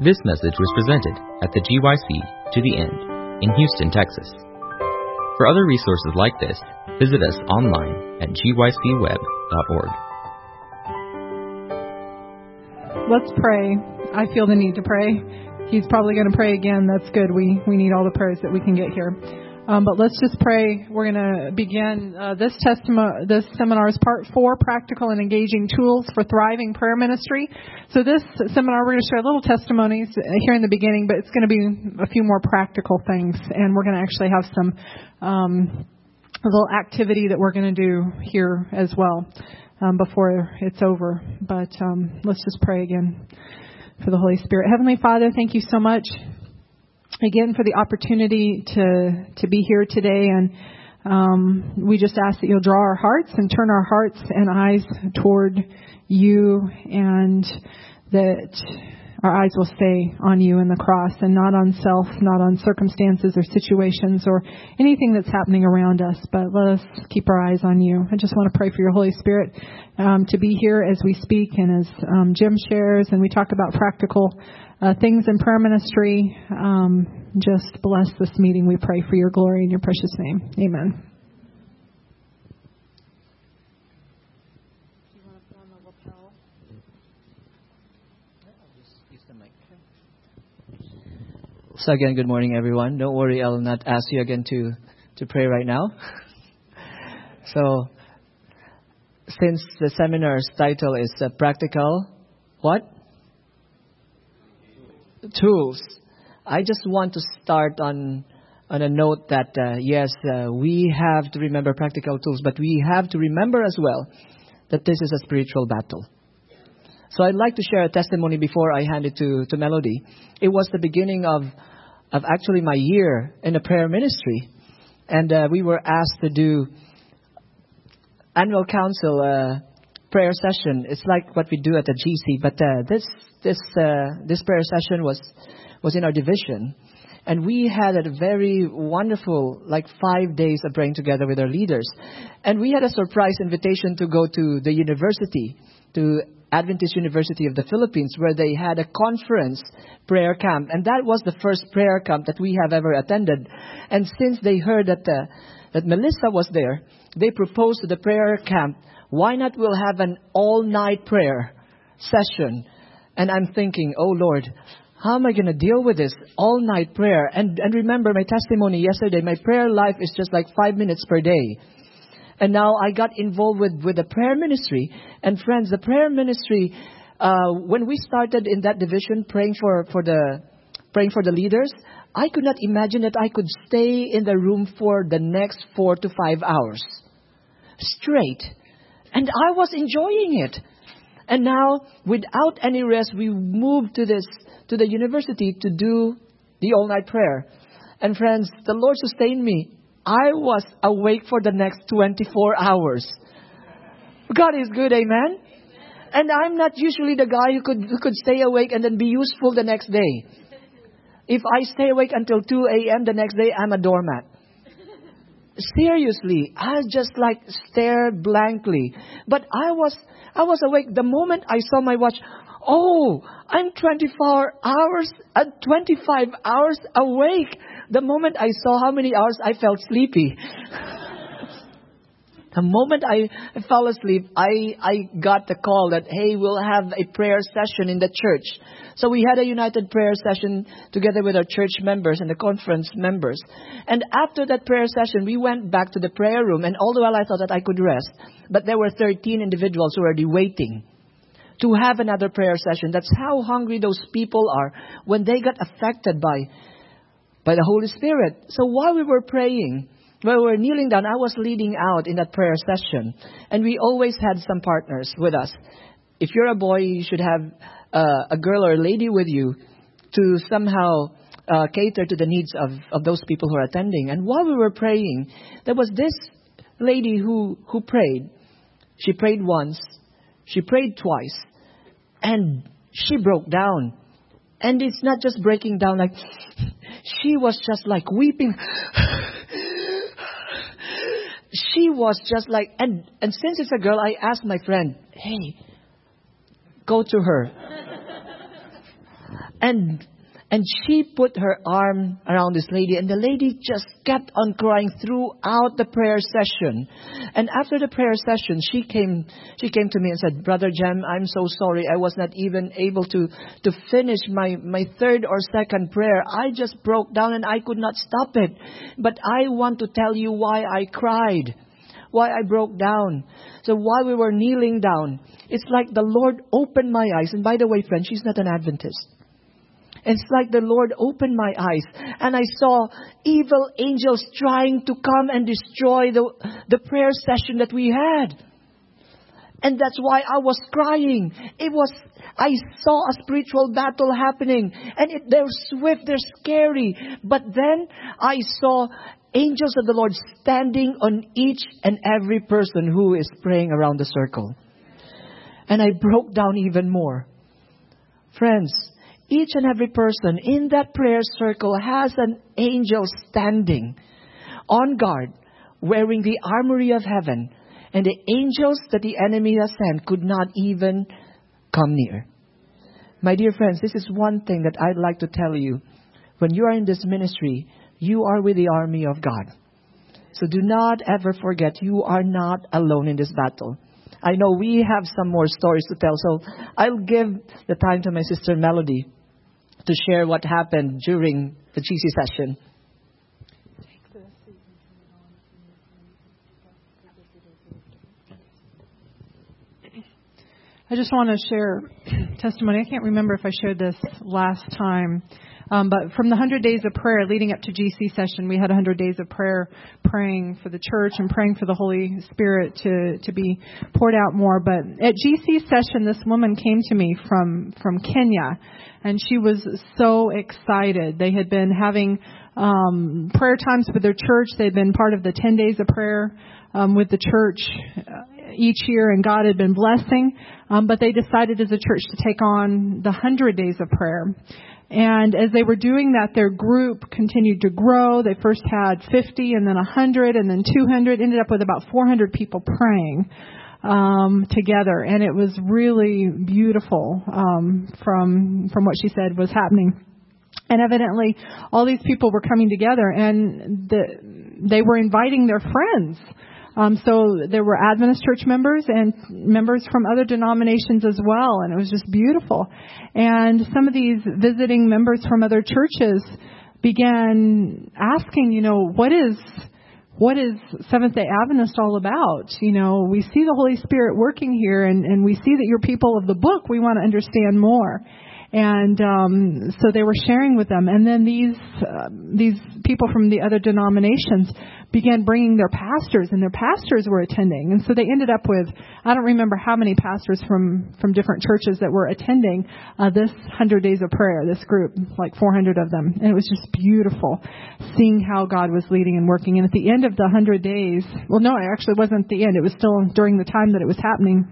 This message was presented at the GYC To The End in Houston, Texas. For other resources like this, visit us online at gycweb.org. Let's pray. I feel the need to pray. He's probably going to pray again. That's good. We need all the prayers that we can get here. But let's just pray. We're going to begin this seminar is part 4, Practical and Engaging Tools for Thriving Prayer Ministry. So this seminar, we're going to share little testimonies here in the beginning, but it's going to be a few more practical things. And we're going to actually have some a little activity that we're going to do here as well before it's over. But let's just pray again for the Holy Spirit. Heavenly Father, thank you so much again for the opportunity to be here today, and we just ask that you'll draw our hearts and turn our hearts and eyes toward you, and that our eyes will stay on you and the cross and not on self, not on circumstances or situations or anything that's happening around us, but let us keep our eyes on you. I just want to pray for your Holy Spirit to be here as we speak and as Jim shares and we talk about practical things in prayer ministry. Just bless this meeting, we pray, for your glory in your precious name. Amen. So again, good morning, everyone. Don't worry, I'll not ask you again to pray right now. So, since the seminar's title is Practical, what? Tools. I just want to start on a note that, yes, we have to remember practical tools, but we have to remember as well that this is a spiritual battle. So I'd like to share a testimony before I hand it to Melody. It was the beginning of actually my year in the prayer ministry. And we were asked to do annual council prayer session. It's like what we do at the GC, but this prayer session was in our division. And we had a very wonderful, 5 days of praying together with our leaders. And we had a surprise invitation to go to the university, to Adventist University of the Philippines, where they had a conference prayer camp. And that was the first prayer camp that we have ever attended. And since they heard that Melissa was there, they proposed to the prayer camp, why not we'll have an all-night prayer session? And I'm thinking, oh Lord, how am I going to deal with this all-night prayer? And remember my testimony yesterday, my prayer life is just 5 minutes per day. And now I got involved with the prayer ministry. And friends, the prayer ministry, when we started in that division praying for the leaders, I could not imagine that I could stay in the room for the next 4 to 5 hours straight. And I was enjoying it. And now, without any rest, we moved to the university to do the all-night prayer. And friends, the Lord sustained me. I was awake for the next 24 hours. God is good, amen? And I'm not usually the guy who could stay awake and then be useful the next day. If I stay awake until 2 a.m. the next day, I'm a doormat. Seriously, I just stare blankly. But I was awake the moment I saw my watch. Oh, I'm 25 hours awake. The moment I saw how many hours, I felt sleepy. The moment I fell asleep, I got the call that, hey, we'll have a prayer session in the church. So we had a united prayer session together with our church members and the conference members. And after that prayer session, we went back to the prayer room. And all the while I thought that I could rest. But there were 13 individuals who were already waiting to have another prayer session. That's how hungry those people are when they got affected by the Holy Spirit. So while we were praying, while we were kneeling down, I was leading out in that prayer session. And we always had some partners with us. If you're a boy, you should have a girl or a lady with you to somehow cater to the needs of those people who are attending. And while we were praying, there was this lady who prayed. She prayed once. She prayed twice. And she broke down. And it's not just breaking down she was just weeping. She was just and since it's a girl, I asked my friend, hey, go to her. And she put her arm around this lady, and the lady just kept on crying throughout the prayer session. And after the prayer session, she came to me and said, "Brother Jem, I'm so sorry. I was not even able to finish my third or second prayer. I just broke down and I could not stop it. But I want to tell you why I cried, why I broke down." So while we were kneeling down, it's like the Lord opened my eyes. And by the way, friend, she's not an Adventist. It's like the Lord opened my eyes, and I saw evil angels trying to come and destroy the prayer session that we had. And that's why I was crying. I saw a spiritual battle happening, and they're swift, they're scary. But then I saw angels of the Lord standing on each and every person who is praying around the circle. And I broke down even more. Friends, each and every person in that prayer circle has an angel standing on guard, wearing the armory of heaven. And the angels that the enemy has sent could not even come near. My dear friends, this is one thing that I'd like to tell you. When you are in this ministry, you are with the army of God. So do not ever forget, you are not alone in this battle. I know we have some more stories to tell, so I'll give the time to my sister Melody to share what happened during the GC session. I just want to share testimony. I can't remember if I shared this last time. But from the 100 days of prayer leading up to GC session, we had 100 days of prayer, praying for the church and praying for the Holy Spirit to be poured out more. But at GC session, this woman came to me from Kenya, and she was so excited. They had been having prayer times with their church. They'd been part of the 10 days of prayer with the church each year, and God had been blessing. But they decided as a church to take on the 100 days of prayer. And as they were doing that, their group continued to grow. They first had 50 and then 100 and then 200, ended up with about 400 people praying together. And it was really beautiful from what she said was happening. And evidently, all these people were coming together, and they were inviting their friends. So there were Adventist church members and members from other denominations as well, and it was just beautiful. And some of these visiting members from other churches began asking, what is Seventh-day Adventist all about? We see the Holy Spirit working here, and we see that you're people of the book. We want to understand more. And so they were sharing with them. And then these people from the other denominations began bringing their pastors, and their pastors were attending. And so they ended up with, I don't remember how many pastors from different churches that were attending this 100 days of prayer, this group, like 400 of them. And it was just beautiful seeing how God was leading and working. And at the end of the 100 days, well, no, it actually wasn't the end. It was still during the time that it was happening.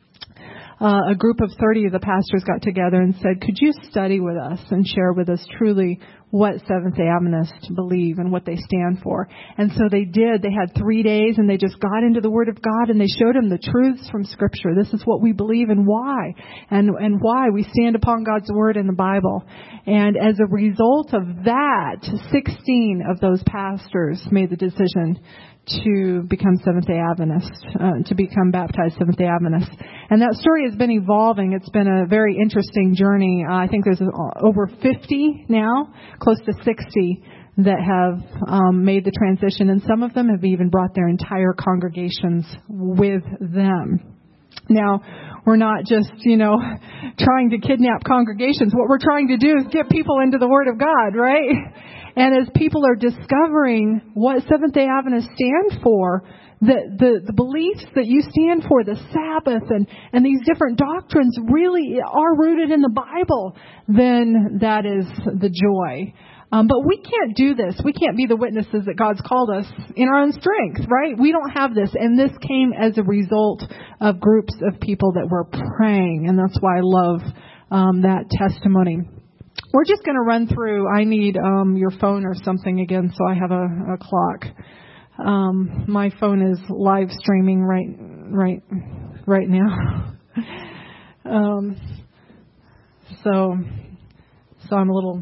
A group of 30 of the pastors got together and said, could you study with us and share with us truly what Seventh-day Adventists believe and what they stand for? And so they did. They had 3 days, and they just got into the Word of God, and they showed them the truths from Scripture. This is what we believe and why, and why we stand upon God's Word in the Bible. And as a result of that, 16 of those pastors made the decision to become Seventh-day Adventists, to become baptized Seventh-day Adventists. And that story has been evolving. It's been a very interesting journey. I think there's over 50 now, close to 60, that have made the transition. And some of them have even brought their entire congregations with them. Now, we're not just, trying to kidnap congregations. What we're trying to do is get people into the Word of God, right? And as people are discovering what Seventh-day Adventists stand for, the beliefs that you stand for, the Sabbath and these different doctrines really are rooted in the Bible, then that is the joy. But we can't do this. We can't be the witnesses that God's called us in our own strength, right? We don't have this. And this came as a result of groups of people that were praying. And that's why I love that testimony. We're just going to run through. I need your phone or something again, so I have a clock. My phone is live streaming right now. So I'm a little,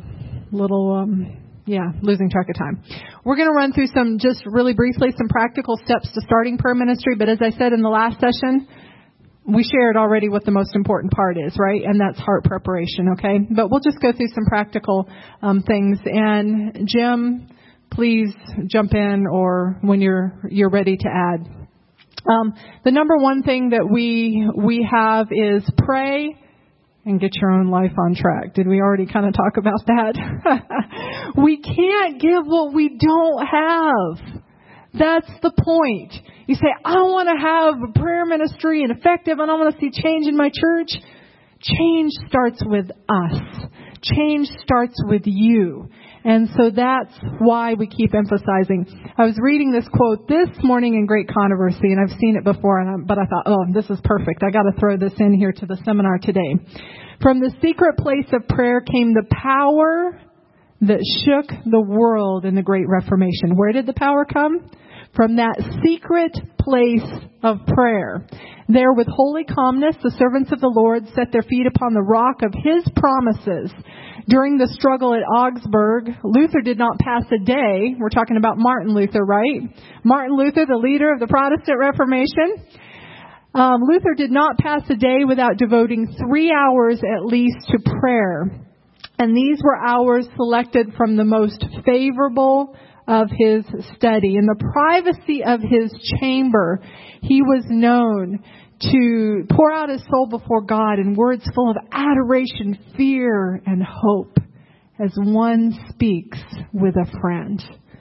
losing track of time. We're going to run through just really briefly, some practical steps to starting prayer ministry. But as I said in the last session, we shared already what the most important part is, right? And that's heart preparation, okay? But we'll just go through some practical things. And Jim, please jump in or when you're ready to add. The number one thing that we have is pray and get your own life on track. Did we already kind of talk about that? We can't give what we don't have. That's the point. You say, I want to have a prayer ministry and effective, and I want to see change in my church. Change starts with us. Change starts with you. And so that's why we keep emphasizing. I was reading this quote this morning in Great Controversy, and I've seen it before, but I thought, this is perfect. I got to throw this in here to the seminar today. From the secret place of prayer came the power that shook the world in the Great Reformation. Where did the power come? From that secret place of prayer. There with holy calmness, the servants of the Lord set their feet upon the rock of His promises. During the struggle at Augsburg, Luther did not pass a day. We're talking about Martin Luther, right? Martin Luther, the leader of the Protestant Reformation. Luther did not pass a day without devoting 3 hours at least to prayer. And these were hours selected from the most favorable of his study. In the privacy of his chamber, he was known to pour out his soul before God in words full of adoration, fear, and hope as one speaks with a friend.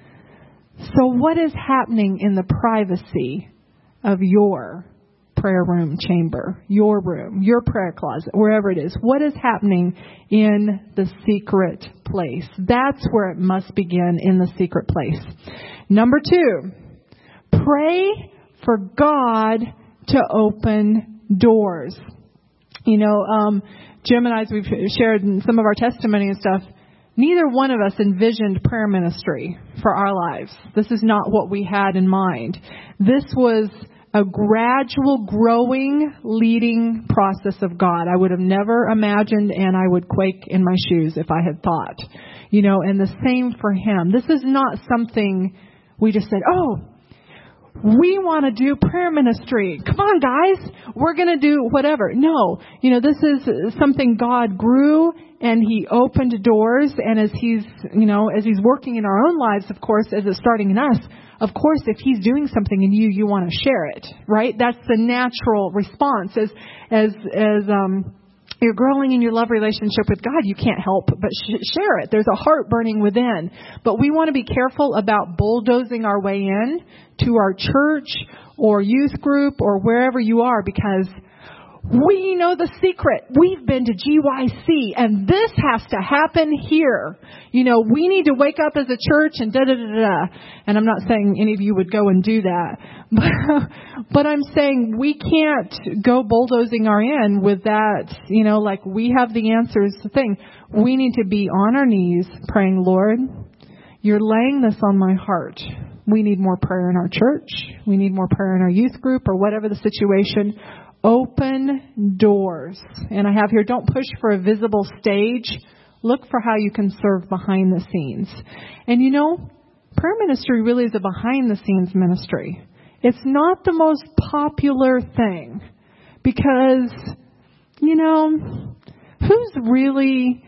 So what is happening in the privacy of your prayer room chamber, your room, your prayer closet, wherever it is? What is happening in the secret place? That's where it must begin, in the secret place. Number 2, pray for God to open doors. You know, Jim and I, as we've shared in some of our testimony and stuff, neither one of us envisioned prayer ministry for our lives. This is not what we had in mind. This was a gradual, growing, leading process of God. I would have never imagined, and I would quake in my shoes if I had thought. You know, and the same for Him. This is not something we just said, we want to do prayer ministry. Come on, guys. We're going to do whatever. No. You know, this is something God grew, and He opened doors. And as He's working in our own lives, of course, as it's starting in us, of course, if He's doing something in you, you want to share it, right? That's the natural response. As you're growing in your love relationship with God, you can't help but share it. There's a heart burning within. But we want to be careful about bulldozing our way in to our church or youth group or wherever you are, because we know the secret. We've been to GYC, and this has to happen here. You know, we need to wake up as a church and da-da-da-da. And I'm not saying any of you would go and do that. But I'm saying we can't go bulldozing our in with that, you know, like we have the answers thing. We need to be on our knees praying, Lord, You're laying this on my heart. We need more prayer in our church. We need more prayer in our youth group or whatever the situation. Open doors. And I have here, don't push for a visible stage. Look for how you can serve behind the scenes. And you know, prayer ministry really is a behind the scenes ministry. It's not the most popular thing because, you know, who really,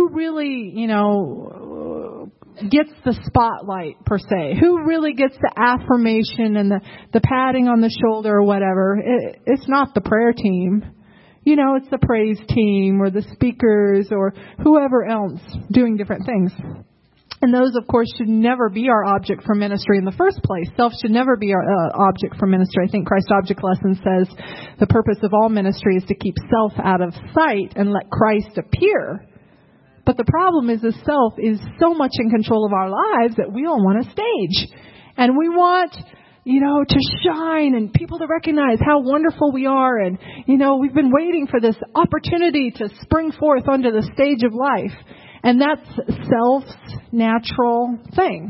you know, gets the spotlight per se? Who really gets the affirmation and the patting on the shoulder or whatever? It's not the prayer team. You know, it's the praise team or the speakers or whoever else doing different things. And those, of course, should never be our object for ministry in the first place. Self should never be our object for ministry. I think Christ Object Lesson says the purpose of all ministry is to keep self out of sight and let Christ appear. But the problem is the self is so much in control of our lives that we all want a stage. And we want, you know, to shine and people to recognize how wonderful we are. And, you know, we've been waiting for this opportunity to spring forth onto the stage of life. And that's self's natural thing.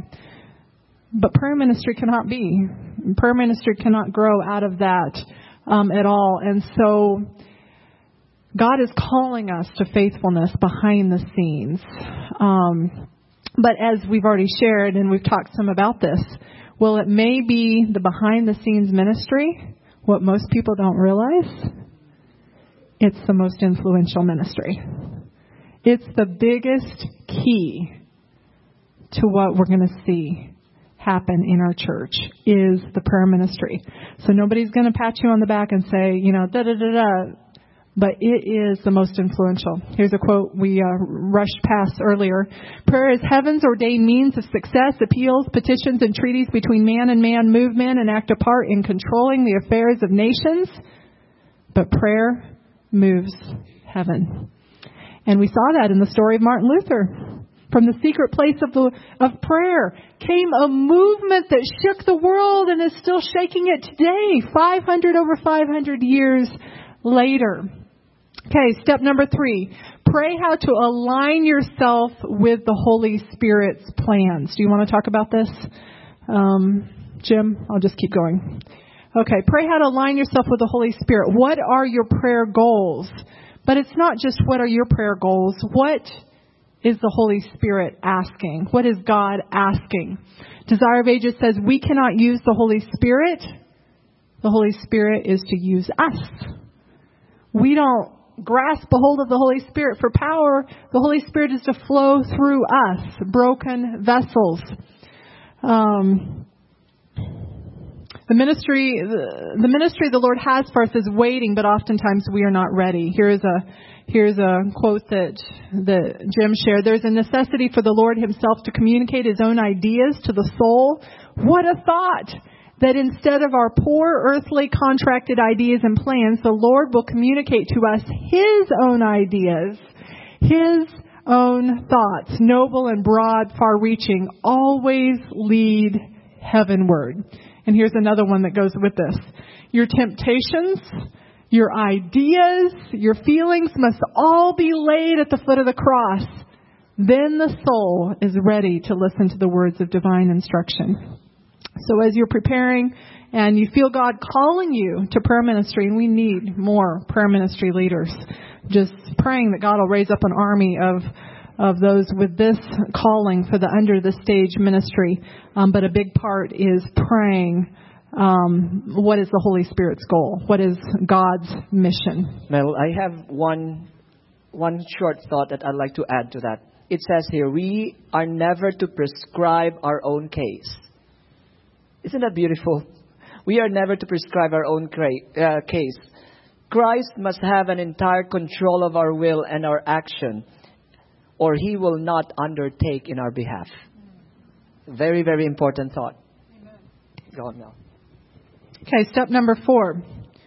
But prayer ministry cannot be. Prayer ministry cannot grow out of that at all. And so God is calling us to faithfulness behind the scenes. But as we've already shared, and we've talked some about this, well, it may be the behind the scenes ministry. What most people don't realize, it's the most influential ministry. It's the biggest key to what we're going to see happen in our church is the prayer ministry. So nobody's going to pat you on the back and say, da-da-da-da. But it is the most influential. Here's a quote we rushed past earlier. Prayer is heaven's ordained means of success, appeals, petitions, and treaties between man and man move men and act a part in controlling the affairs of nations. But prayer moves heaven. And we saw that in the story of Martin Luther. From the secret place of prayer came a movement that shook the world and is still shaking it today, over 500 years later. Okay, step number 3. Pray how to align yourself with the Holy Spirit's plans. Do you want to talk about this? Jim, I'll just keep going. Okay, pray how to align yourself with the Holy Spirit. What are your prayer goals? But it's not just what are your prayer goals. What is the Holy Spirit asking? What is God asking? Desire of Ages says we cannot use the Holy Spirit. The Holy Spirit is to use us. We don't grasp a hold of the Holy Spirit for power. The Holy Spirit is to flow through us, broken vessels. The ministry the Lord has for us is waiting, but oftentimes we are not ready. Here's a quote that Jim shared. There's a necessity for the Lord himself to communicate his own ideas to the soul. What a thought! That instead of our poor earthly contracted ideas and plans, the Lord will communicate to us his own ideas, his own thoughts, noble and broad, far-reaching, always lead heavenward. And here's another one that goes with this. Your temptations, your ideas, your feelings must all be laid at the foot of the cross. Then the soul is ready to listen to the words of divine instruction. So as you're preparing and you feel God calling you to prayer ministry, and we need more prayer ministry leaders, just praying that God will raise up an army of those with this calling for the under the stage ministry. But a big part is praying, what is the Holy Spirit's goal? What is God's mission? Well, I have one short thought that I'd like to add to that. It says here, we are never to prescribe our own case. Isn't that beautiful? We are never to prescribe our own case. Christ must have an entire control of our will and our action, or he will not undertake in our behalf. Very, very important thought. Amen. Go on now. Okay, step number 4.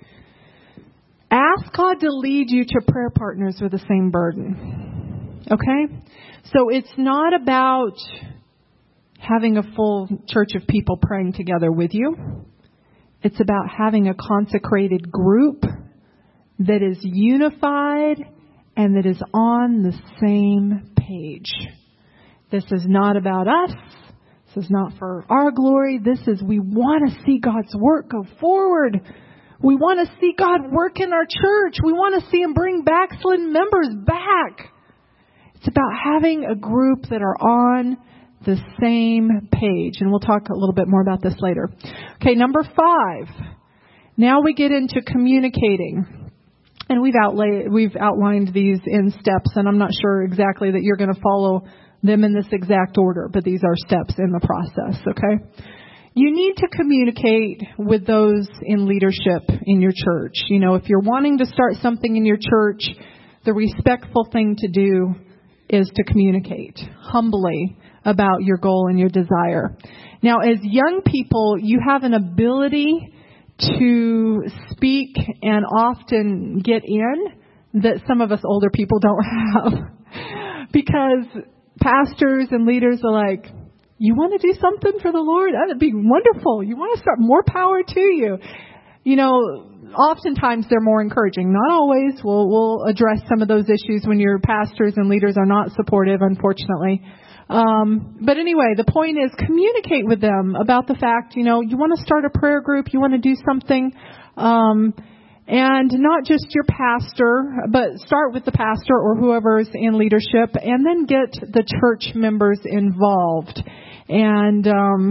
Ask God to lead you to prayer partners with the same burden. Okay? So it's not about having a full church of people praying together with you. It's about having a consecrated group that is unified and that is on the same page. This is not about us. This is not for our glory. This is, we want to see God's work go forward. We want to see God work in our church. We want to see Him bring backslidden members back. It's about having a group that are on the same page. And we'll talk a little bit more about this later. Okay, number 5. Now we get into communicating. And we've outlined these in steps, and I'm not sure exactly that you're going to follow them in this exact order, but these are steps in the process, okay? You need to communicate with those in leadership in your church. You know, if you're wanting to start something in your church, the respectful thing to do is to communicate humbly about your goal and your desire. Now, as young people, you have an ability to speak and often get in that some of us older people don't have. Because pastors and leaders are like, you want to do something for the Lord? That'd be wonderful. You want to start, more power to you. You know, oftentimes they're more encouraging. Not always. We'll address some of those issues when your pastors and leaders are not supportive, unfortunately. But anyway, the point is communicate with them about the fact, you know, you want to start a prayer group, you want to do something, And not just your pastor, but start with the pastor or whoever's in leadership, and then get the church members involved. And,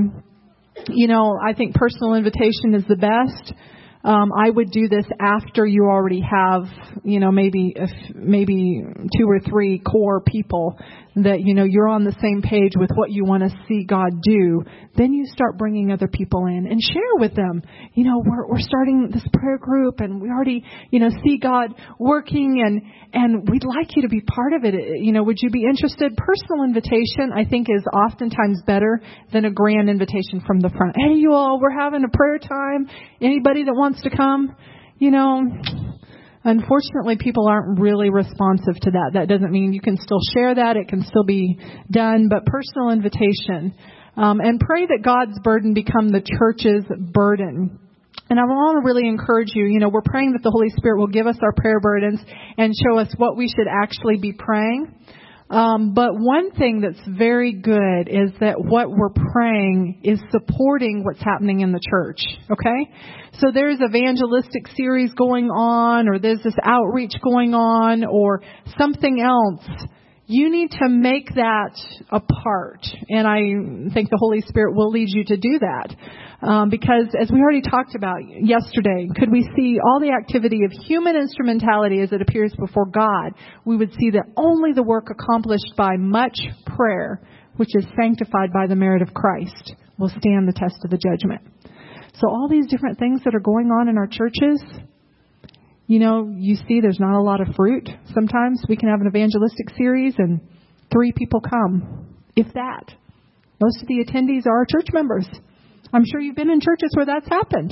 I think personal invitation is the best. I would do this after you already have, maybe 2 or 3 core people that, you're on the same page with what you want to see God do. Then you start bringing other people in and share with them. We're starting this prayer group, and we already, see God working, and we'd like you to be part of it. Would you be interested? Personal invitation, I think, is oftentimes better than a grand invitation from the front. Hey, you all, we're having a prayer time. Anybody that wants to come? Unfortunately, people aren't really responsive to that. That doesn't mean you can still share that. It can still be done. But personal invitation. And pray that God's burden become the church's burden. And I want to really encourage you, we're praying that the Holy Spirit will give us our prayer burdens and show us what we should actually be praying. But one thing that's very good is that what we're praying is supporting what's happening in the church. Okay? So there's evangelistic series going on, or there's this outreach going on, or something else. You need to make that a part. And I think the Holy Spirit will lead you to do that. Because as we already talked about yesterday, could we see all the activity of human instrumentality as it appears before God, we would see that only the work accomplished by much prayer, which is sanctified by the merit of Christ, will stand the test of the judgment. So all these different things that are going on in our churches, you see there's not a lot of fruit. Sometimes we can have an evangelistic series and 3 people come, if that. Most of the attendees are our church members. I'm sure you've been in churches where that's happened.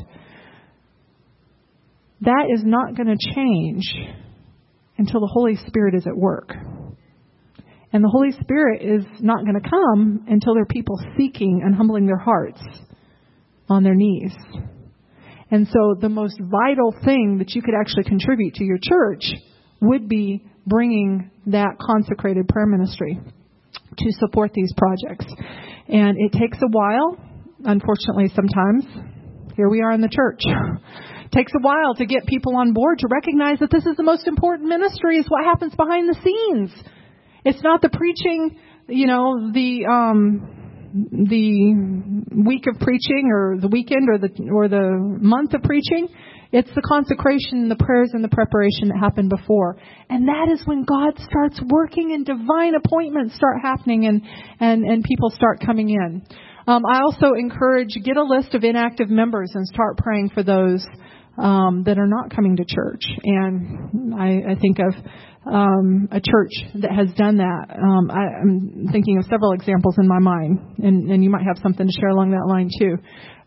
That is not going to change until the Holy Spirit is at work. And the Holy Spirit is not going to come until there are people seeking and humbling their hearts on their knees. And so the most vital thing that you could actually contribute to your church would be bringing that consecrated prayer ministry to support these projects. And it takes a while. Unfortunately, sometimes, here we are in the church. It takes a while to get people on board to recognize that this is the most important ministry, is what happens behind the scenes. It's not the preaching, the week of preaching, or the weekend, or the month of preaching. It's the consecration, the prayers, and the preparation that happened before. And that is when God starts working and divine appointments start happening and people start coming in. I also encourage, get a list of inactive members and start praying for those that are not coming to church. And I think of a church that has done that. I'm thinking of several examples in my mind, and you might have something to share along that line too,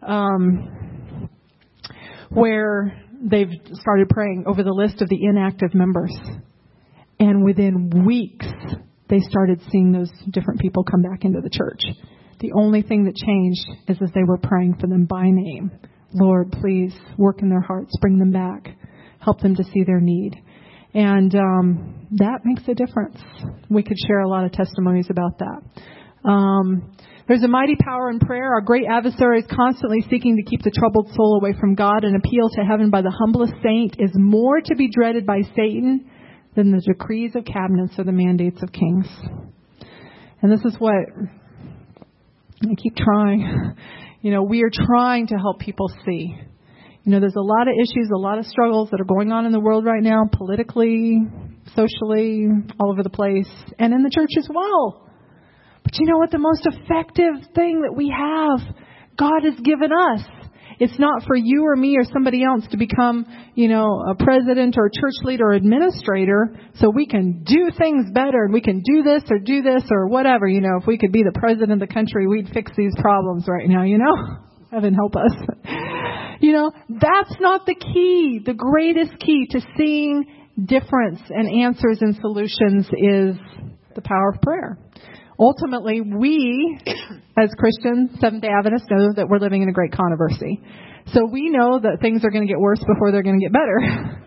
where they've started praying over the list of the inactive members. And within weeks, they started seeing those different people come back into the church. The only thing that changed is as they were praying for them by name. Lord, please work in their hearts, bring them back, help them to see their need. And that makes a difference. We could share a lot of testimonies about that. There's a mighty power in prayer. Our great adversary is constantly seeking to keep the troubled soul away from God. An appeal to heaven by the humblest saint is more to be dreaded by Satan than the decrees of cabinets or the mandates of kings. And this is what I keep trying. We are trying to help people see. There's a lot of issues, a lot of struggles that are going on in the world right now, politically, socially, all over the place, and in the church as well. But you know what? The most effective thing that we have, God has given us. It's not for you or me or somebody else to become, a president or a church leader or administrator so we can do things better and we can do this or whatever. If we could be the president of the country, we'd fix these problems right now, Heaven help us. That's not the key. The greatest key to seeing difference and answers and solutions is the power of prayer. Ultimately, we, as Christians, Seventh-day Adventists, know that we're living in a great controversy. So we know that things are going to get worse before they're going to get better.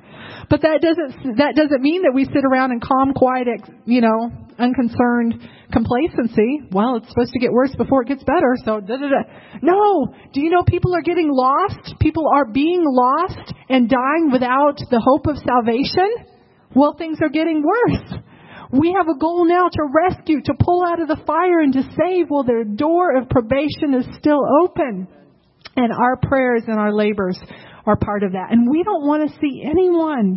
But that doesn't mean that we sit around in calm, quiet, unconcerned complacency. Well, it's supposed to get worse before it gets better. So, No. Do you know people are getting lost? People are being lost and dying without the hope of salvation? Well, things are getting worse. We have a goal now to rescue, to pull out of the fire and to save. Well, their door of probation is still open. And our prayers and our labors are part of that. And we don't want to see anyone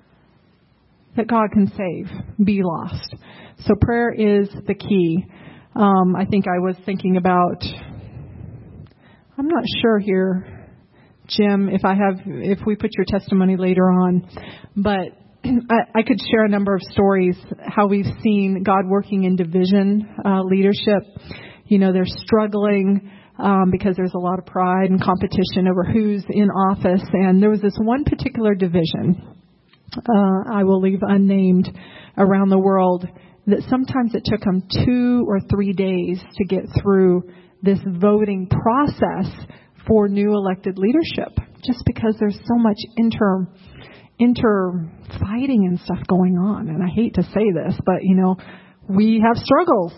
that God can save be lost. So prayer is the key. I think I was thinking about, I'm not sure here, Jim, if we put your testimony later on, but I could share a number of stories how we've seen God working in division leadership. They're struggling because there's a lot of pride and competition over who's in office. And there was this one particular division, I will leave unnamed, around the world, that sometimes it took them 2 or 3 days to get through this voting process for new elected leadership, just because there's so much inter-fighting and stuff going on. And I hate to say this, but, we have struggles.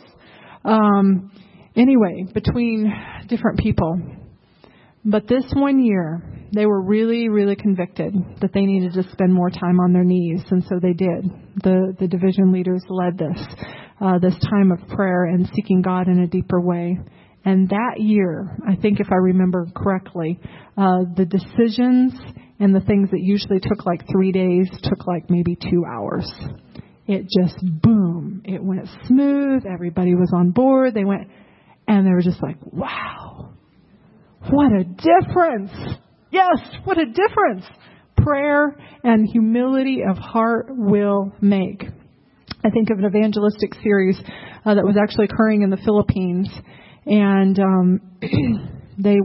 Anyway, between different people. But this one year, they were really, really convicted that they needed to spend more time on their knees. And so they did. The division leaders led this time of prayer and seeking God in a deeper way. And that year, I think if I remember correctly, the decisions and the things that usually took like 3 days took like maybe 2 hours. It just, boom, it went smooth. Everybody was on board. And they were just like, wow, what a difference. Yes, what a difference prayer and humility of heart will make. I think of an evangelistic series that was actually occurring in the Philippines. And they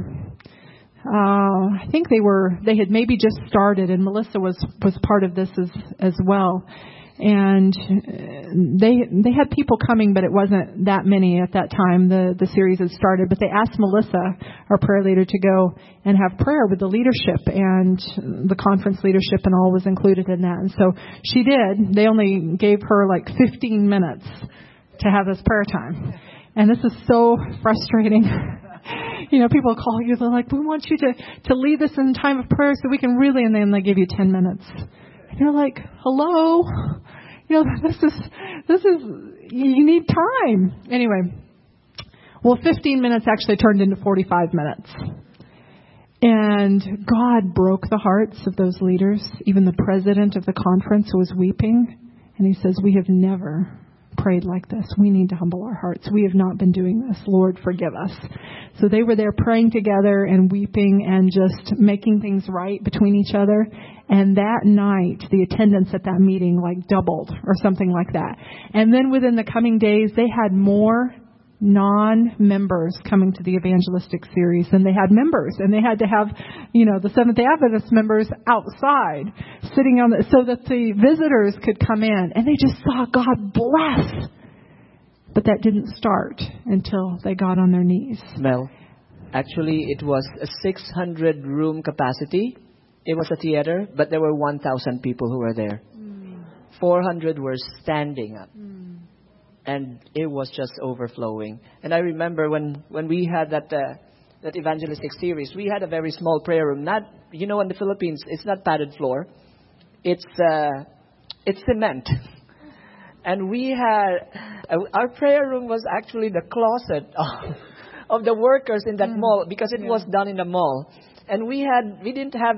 had maybe just started, and Melissa was part of this as well. And they had people coming, but it wasn't that many at that time. The series had started, but they asked Melissa, our prayer leader, to go and have prayer with the leadership, and the conference leadership and all was included in that. And so she did. They only gave her like 15 minutes to have this prayer time. And this is so frustrating. People call you, they're like, we want you to lead us in time of prayer so we can really, and then they give you 10 minutes. And you're like, hello? This is, you need time. Anyway, well, 15 minutes actually turned into 45 minutes. And God broke the hearts of those leaders. Even the president of the conference was weeping. And he says, we have never prayed like this. We need to humble our hearts. We have not been doing this. Lord, forgive us. So they were there praying together and weeping and just making things right between each other. And that night, the attendance at that meeting like doubled or something like that. And then within the coming days, they had more non-members coming to the evangelistic series than they had members. And they had to have, the Seventh-day Adventist members outside sitting so that the visitors could come in. And they just saw God bless. But that didn't start until they got on their knees. Mel, actually it was a 600 room capacity. It was a theater, but there were 1,000 people who were there. 400 were standing up. And it was just overflowing. And I remember when we had that evangelistic series, we had a very small prayer room. Not, in the Philippines, it's not padded floor. It's cement. And we had, our prayer room was actually the closet of the workers in that mall, because it was done in the mall. And we didn't have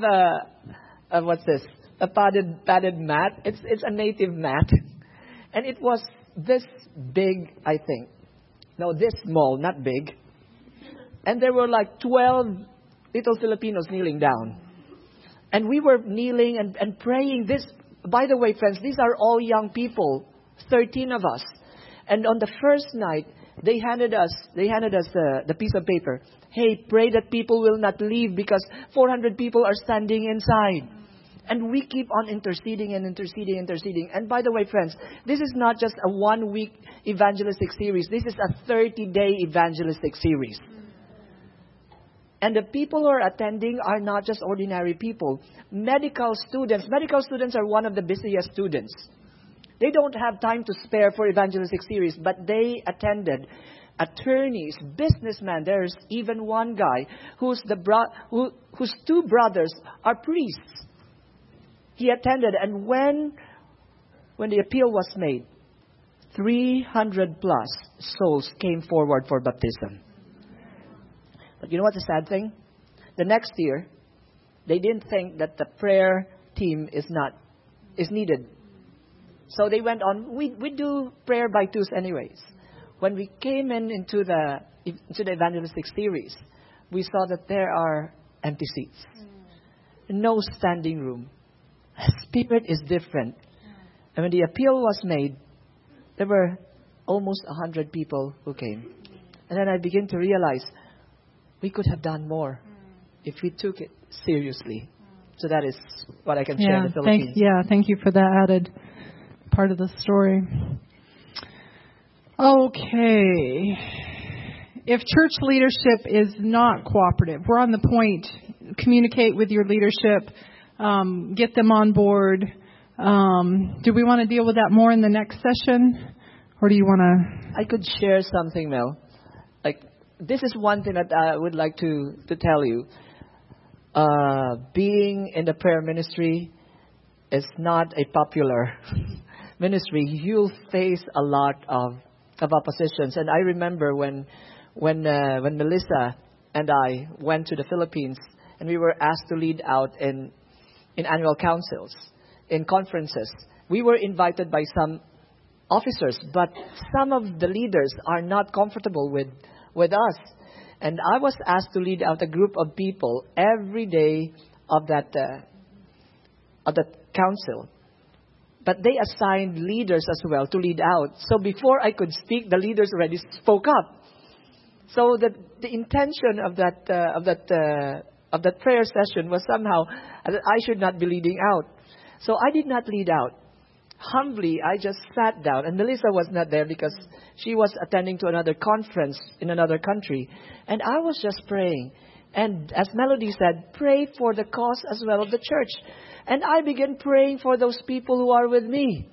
a padded mat. It's a native mat. And it was this big, I think. No, this small, not big. And there were like 12 little Filipinos kneeling down. And we were kneeling and praying. This, by the way, friends, these are all young people, 13 of us. And on the first night, they handed us the piece of paper. Hey, pray that people will not leave because 400 people are standing inside. And we keep on interceding. And by the way, friends, this is not just a 1-week evangelistic series. This is a 30-day evangelistic series. And the people who are attending are not just ordinary people. Medical students are one of the busiest students. They don't have time to spare for evangelistic series, but they attended. Attorneys, businessmen. There's even one guy whose two brothers are priests. He attended, and when the appeal was made, 300 plus souls came forward for baptism. But you know what's the sad thing? The next year, they didn't think that the prayer team is needed. So they went on. We do prayer by twos anyways. When we came into the evangelistic series, we saw that there are empty seats, no standing room. The spirit is different. And when the appeal was made, there were almost 100 people who came. And then I began to realize we could have done more if we took it seriously. So that is what I can share in the Philippines. Thank you for that added part of the story. Okay. If church leadership is not cooperative, we're on the point. Communicate with your leadership. Get them on board. Do we want to deal with that more in the next session? Or do you want to? I could share something, Mel. This is one thing that I would like to tell you. Being in the prayer ministry is not a popular ministry. You'll face a lot of oppositions. And I remember when Melissa and I went to the Philippines and we were asked to lead out in annual councils, in conferences. We were invited by some officers, but some of the leaders are not comfortable with us. And I was asked to lead out a group of people every day of that council. But they assigned leaders as well to lead out. So before I could speak, the leaders already spoke up. So the intention of that prayer session was somehow that I should not be leading out. So I did not lead out. Humbly, I just sat down. And Melissa was not there because she was attending to another conference in another country. And I was just praying. And as Melody said, pray for the cause as well of the church. And I began praying for those people who are with me.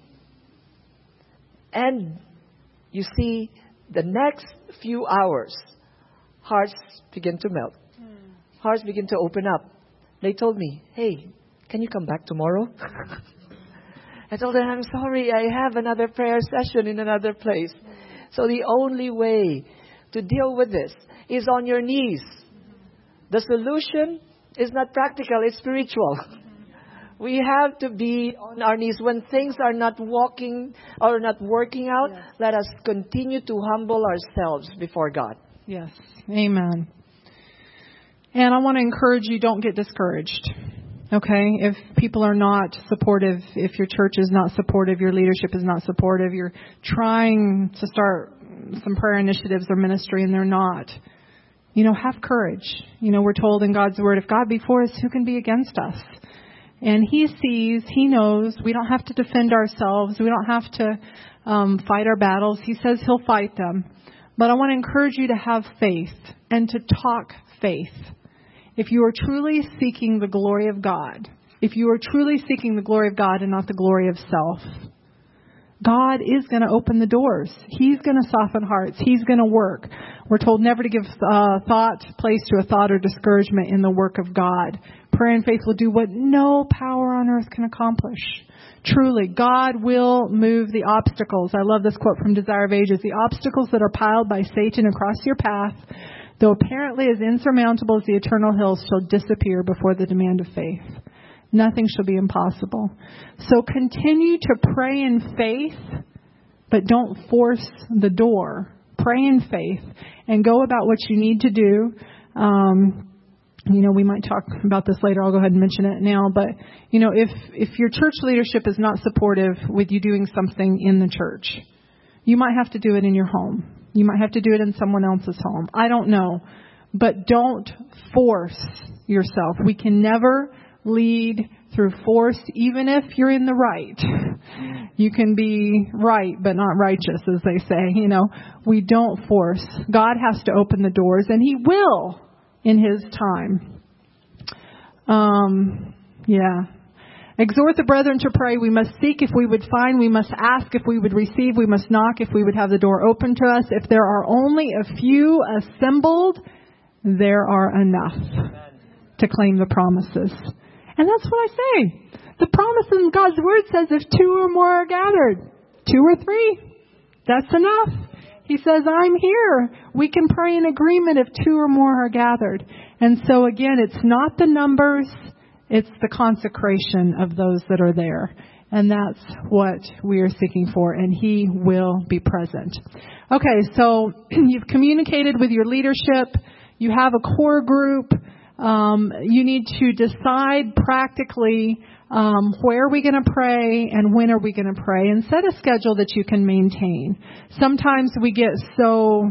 And you see, the next few hours, hearts begin to melt. Hearts begin to open up. They told me, hey, can you come back tomorrow? I told them, I'm sorry, I have another prayer session in another place. So the only way to deal with this is on your knees. The solution is not practical, it's spiritual. We have to be on our knees. When things are not walking or not working out, let us continue to humble ourselves before God. Yes. Amen. And I want to encourage you, don't get discouraged. Okay? If people are not supportive, if your church is not supportive, your leadership is not supportive, you're trying to start some prayer initiatives or ministry and they're not, have courage. We're told in God's Word, if God be for us, who can be against us? And He sees, He knows. We don't have to defend ourselves. We don't have to fight our battles. He says He'll fight them. But I want to encourage you to have faith and to talk faith. If you are truly seeking the glory of God, if you are truly seeking the glory of God and not the glory of self, God is going to open the doors. He's going to soften hearts. He's going to work. We're told never to give place to a thought or discouragement in the work of God. Prayer and faith will do what no power on earth can accomplish. Truly, God will move the obstacles. I love this quote from Desire of Ages. The obstacles that are piled by Satan across your path, though apparently as insurmountable as the eternal hills, shall disappear before the demand of faith. Nothing shall be impossible. So continue to pray in faith, but don't force the door. Pray in faith and go about what you need to do. We might talk about this later. I'll go ahead and mention it now. But, if your church leadership is not supportive with you doing something in the church, you might have to do it in your home. You might have to do it in someone else's home. I don't know. But don't force yourself. We can never lead through force, even if you're in the right. You can be right, but not righteous, as they say. We don't force. God has to open the doors, and He will in His time. Exhort the brethren to pray. We must seek if we would find. We must ask if we would receive. We must knock if we would have the door open to us. If there are only a few assembled, there are enough to claim the promises. And that's what I say. The promise in God's Word says if 2 or more are gathered, 2 or 3, that's enough. He says, I'm here. We can pray in agreement if 2 or more are gathered. And so again, it's not the numbers, it's the consecration of those that are there. And that's what we are seeking for. And He will be present. Okay, so you've communicated with your leadership. You have a core group. You need to decide practically where are we going to pray and when are we going to pray, and set a schedule that you can maintain. Sometimes we get so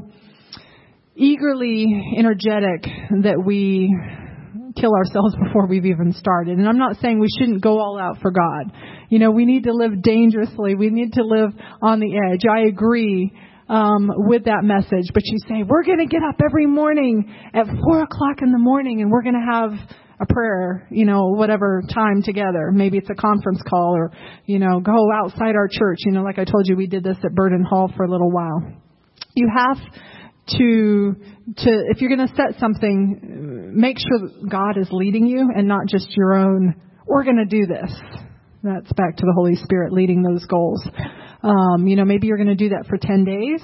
eagerly energetic that we kill ourselves before we've even started. And I'm not saying we shouldn't go all out for God. You know, we need to live dangerously. We need to live on the edge. I agree with that message. But you say, we're going to get up every morning at 4 o'clock in the morning and we're going to have a prayer, you know, whatever time together. Maybe it's a conference call or, you know, go outside our church. You know, like I told you, we did this at Burden Hall for a little while. You have to if you're going to set something, make sure God is leading you and not just your own, we're going to do this. That's back to the Holy Spirit leading those goals. You know, maybe you're going to do that for 10 days.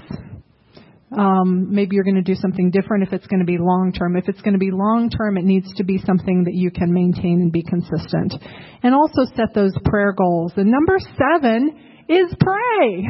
Maybe you're going to do something different if it's going to be long term. If it's going to be long term, it needs to be something that you can maintain and be consistent. And also set those prayer goals. And number 7 is pray.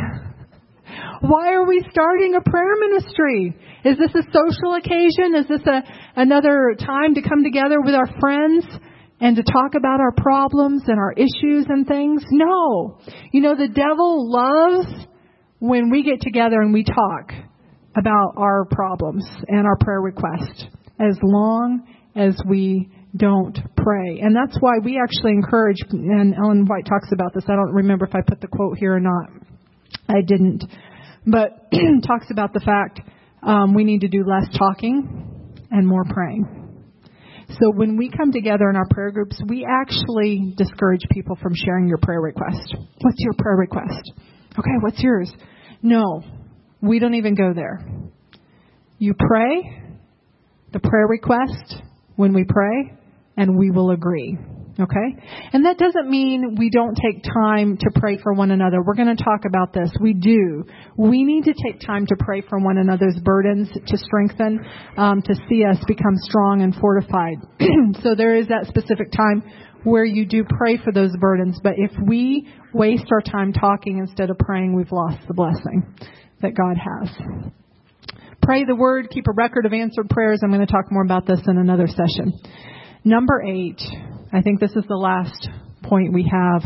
Why are we starting a prayer ministry? Is this a social occasion? Is this another time to come together with our friends and to talk about our problems and our issues and things? No. You know, the devil loves when we get together and we talk about our problems and our prayer requests, as long as we don't pray. And that's why we actually encourage, and Ellen White talks about this. I don't remember if I put the quote here or not. I didn't. But talks about the fact we need to do less talking and more praying. So when we come together in our prayer groups, we actually discourage people from sharing your prayer request. What's your prayer request? Okay, what's yours? No, we don't even go there. You pray the prayer request when we pray, and we will agree. Okay? And that doesn't mean we don't take time to pray for one another. We're going to talk about this. We do. We need to take time to pray for one another's burdens, to strengthen, to see us become strong and fortified. So there is that specific time where you do pray for those burdens. But if we waste our time talking instead of praying, we've lost the blessing that God has. Pray the word. Keep a record of answered prayers. I'm going to talk more about this in another session. Number 8. I think this is the last point we have.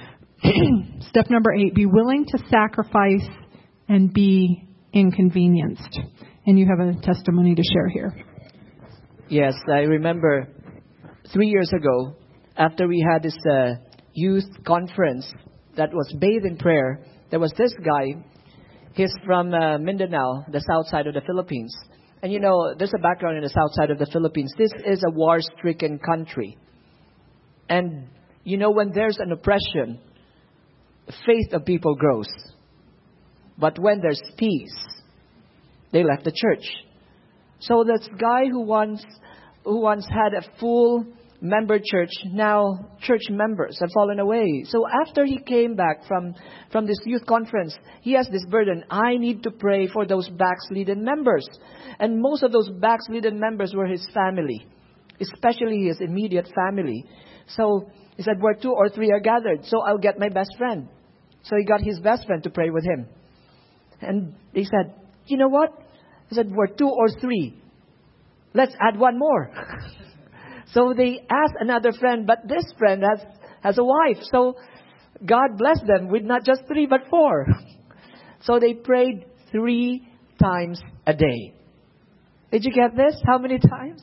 Step number 8, be willing to sacrifice and be inconvenienced. And you have a testimony to share here. Yes, I remember 3 years ago, after we had this youth conference that was bathed in prayer, there was this guy. He's from Mindanao, the south side of the Philippines. And you know, there's a background in the south side of the Philippines. This is a war-stricken country. And, you know, when there's an oppression, faith of people grows. But when there's peace, they left the church. So this guy who once had a full member church, now church members have fallen away. So after he came back from this youth conference, he has this burden. I need to pray for those backslidden members. And most of those backslidden members were his family, especially his immediate family. So he said, where 2 or 3 are gathered, so I'll get my best friend. So he got his best friend to pray with him. And he said, you know what? He said, where 2 or 3, let's add 1 more. So they asked another friend, but this friend has a wife. So God blessed them with not just 3, but 4. So they prayed 3 times a day. Did you get this? How many times?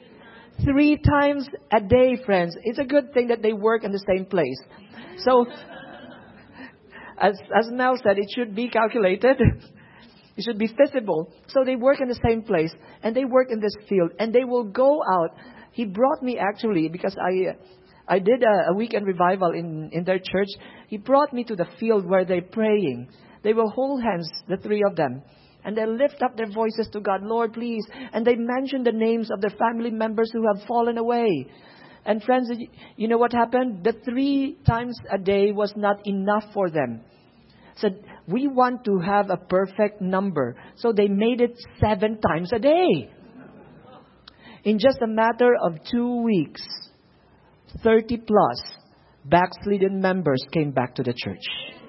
3 times a day, friends. It's a good thing that they work in the same place. So, as Mel said, it should be calculated. You should be visible. So they work in the same place, and they work in this field, and they will go out. He brought me actually, because I did a weekend revival in their church. He brought me to the field where they're praying. They will hold hands, the three of them. And they lift up their voices to God, Lord, please. And they mention the names of their family members who have fallen away. And friends, you know what happened? The 3 times a day was not enough for them. Said, we want to have a perfect number. So they made it 7 times a day. In just a matter of 2 weeks, 30 plus backslidden members came back to the church.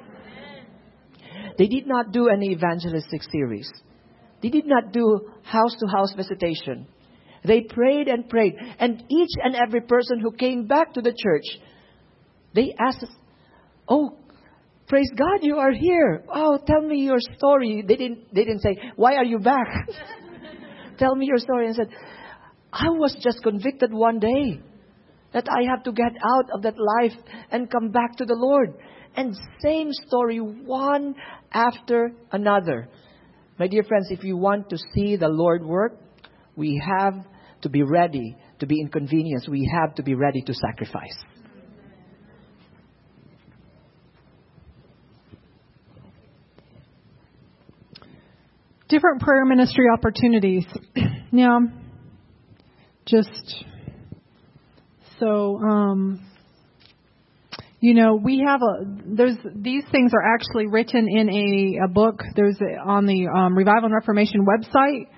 They did not do any evangelistic series. They did not do house-to-house visitation. They prayed and prayed. And each and every person who came back to the church, they asked us, oh, praise God, you are here. Oh, tell me your story. They didn't say, why are you back? Tell me your story. And I said, I was just convicted one day that I have to get out of that life and come back to the Lord. And same story, one after another. My dear friends, if you want to see the Lord work, we have to be ready to be inconvenienced. We have to be ready to sacrifice. Different prayer ministry opportunities. Now, just so, we have these things are actually written in a book. There's on the Revival and Reformation website.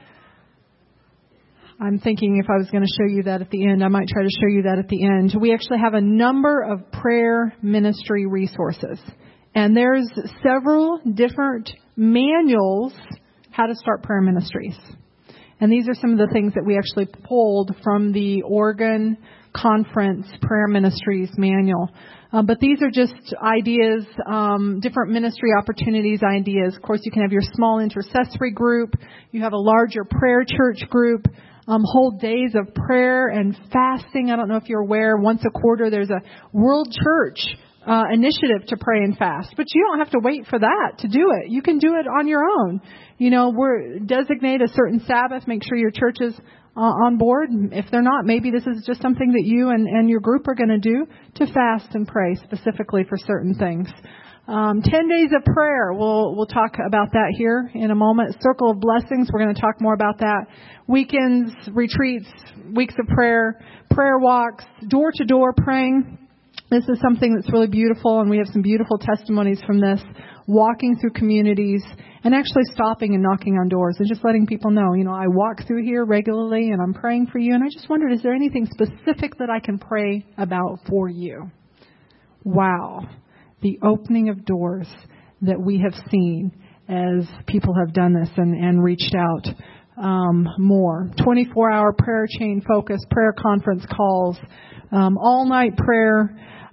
I'm thinking if I was going to show you that at the end, I might try to show you that at the end. We actually have a number of prayer ministry resources. And there's several different manuals how to start prayer ministries. And these are some of the things that we actually pulled from the Oregon Conference Prayer Ministries Manual. But these are just ideas, different ministry opportunities ideas. Of course, you can have your small intercessory group. You have a larger prayer church group. Whole days of prayer and fasting. I don't know if you're aware, once a quarter there's a World Church initiative to pray and fast. But you don't have to wait for that to do it. You can do it on your own. We're designate a certain Sabbath. Make sure your church is on board. If they're not, maybe this is just something that you and your group are going to do to fast and pray specifically for certain things. 10 days of prayer. We'll talk about that here in a moment. Circle of blessings. We're going to talk more about that. Weekends, retreats, weeks of prayer, prayer walks, door to door praying. This is something that's really beautiful, and we have some beautiful testimonies from this. Walking through communities and actually stopping and knocking on doors and just letting people know, I walk through here regularly and I'm praying for you. And I just wondered, is there anything specific that I can pray about for you? Wow. The opening of doors that we have seen as people have done this and reached out more. 24-hour prayer chain focus, prayer conference calls, all-night prayer.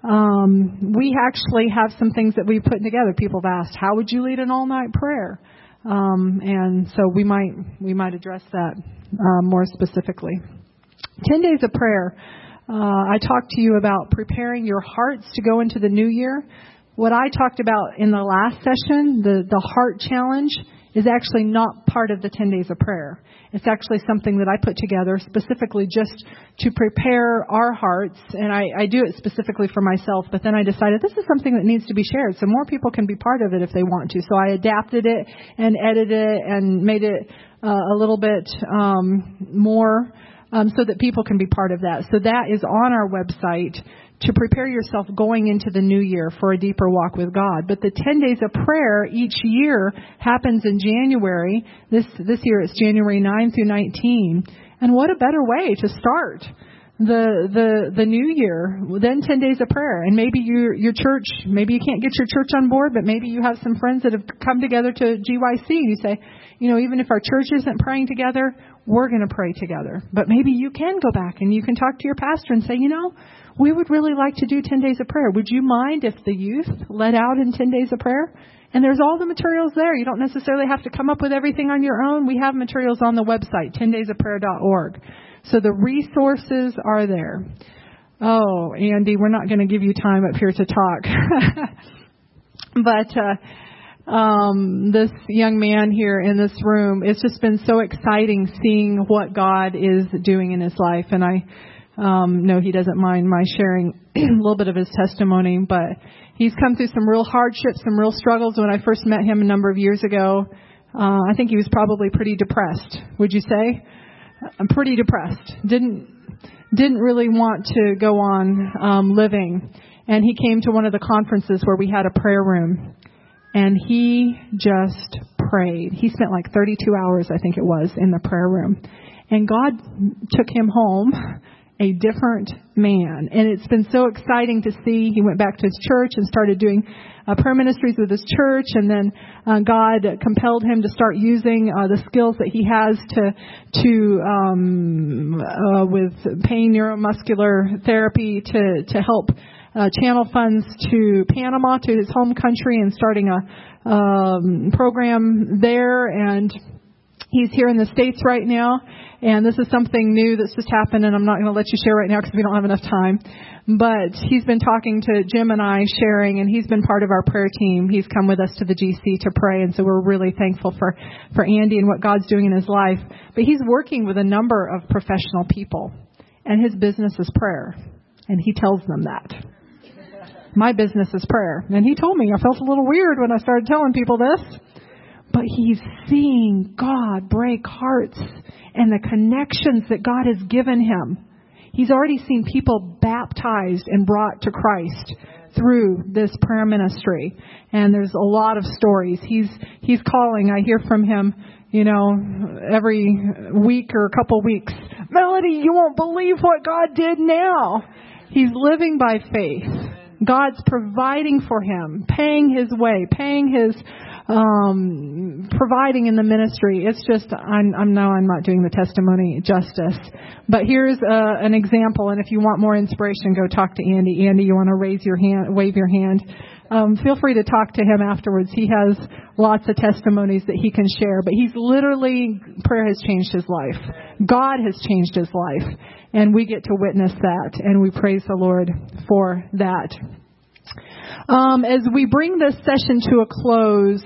We actually have some things that we've put together. People have asked, how would you lead an all-night prayer? And so we might address that more specifically. 10 days of prayer. I talked to you about preparing your hearts to go into the new year. What I talked about in the last session, the heart challenge, is actually not part of the 10 days of prayer. It's actually something that I put together specifically just to prepare our hearts. And I do it specifically for myself, but then I decided this is something that needs to be shared so more people can be part of it if they want to. So I adapted it and edited it and made it a little bit more so that people can be part of that. So that is on our website to prepare yourself going into the new year for a deeper walk with God. But the 10 days of prayer each year happens in January. This year it's January 9 through 19. And what a better way to start the new year than 10 days of prayer. And maybe your church, maybe you can't get your church on board, but maybe you have some friends that have come together to GYC. You say, even if our church isn't praying together, we're going to pray together. But maybe you can go back and you can talk to your pastor and say, we would really like to do 10 days of prayer. Would you mind if the youth led out in 10 days of prayer? And there's all the materials there. You don't necessarily have to come up with everything on your own. We have materials on the website, 10daysofprayer.org. So the resources are there. Oh, Andy, we're not going to give you time up here to talk. But this young man here in this room. It's just been so exciting seeing what God is doing in his life. And I know he doesn't mind my sharing a little bit of his testimony, but he's come through some real hardships, some real struggles. When I first met him a number of years ago, I think he was probably pretty depressed. Would you say? I'm pretty depressed. Didn't really want to go on living. And he came to one of the conferences where we had a prayer room. And he just prayed. He spent like 32 hours, I think it was, in the prayer room. And God took him home a different man. And it's been so exciting to see. He went back to his church and started doing prayer ministries with his church. And then God compelled him to start using the skills that he has with pain neuromuscular therapy to help channel funds to Panama, to his home country, and starting a program there. And he's here in the States right now. And this is something new that's just happened, and I'm not going to let you share right now because we don't have enough time. But he's been talking to Jim and I, sharing, and he's been part of our prayer team. He's come with us to the GC to pray, and so we're really thankful for Andy and what God's doing in his life. But he's working with a number of professional people, and his business is prayer, and he tells them that. My business is prayer. And he told me, I felt a little weird when I started telling people this. But he's seeing God break hearts and the connections that God has given him. He's already seen people baptized and brought to Christ through this prayer ministry. And there's a lot of stories. He's calling. I hear from him, every week or a couple weeks. Melody, you won't believe what God did now. He's living by faith. God's providing for him, paying his way, providing in the ministry. It's just, I'm not doing the testimony justice. But here's an example, and if you want more inspiration, go talk to Andy. Andy, you want to wave your hand? Feel free to talk to him afterwards. He has lots of testimonies that he can share. But prayer has changed his life. God has changed his life. And we get to witness that, and we praise the Lord for that. As we bring this session to a close,